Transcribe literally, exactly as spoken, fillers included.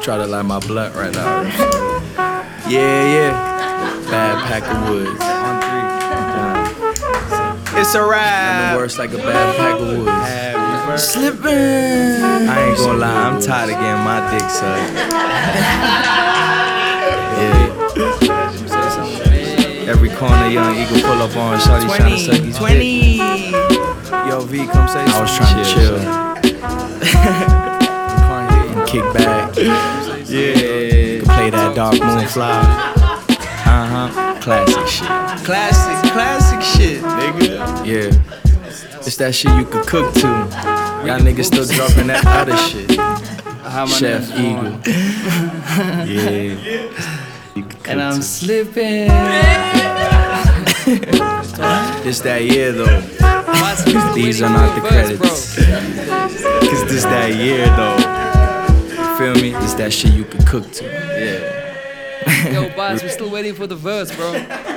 Try to light my blunt right now. Yeah, yeah. Bad pack of woods. On three. It's a rap. The worst like a bad pack of woods. Slipping. I ain't gonna lie, I'm tired of getting my dick sucked. Yeah. Every corner, young eagle pull up on shawty tryna suck his twenty. dick. Yo, V, come say something. I was trying to chill. Kick back. Yeah. Can play that Dark Moon Fly. Uh-huh. Classic shit. Classic, classic shit, nigga. Yeah. It's that shit you could cook to. Y'all niggas still dropping that other shit. Chef Eagle. Yeah. And I'm slipping. It's that year though. These are not the credits. Cause this that year though. Feel me? It's that shit you could cook to. Yeah. Yo, boss, we're still waiting for the verse, bro.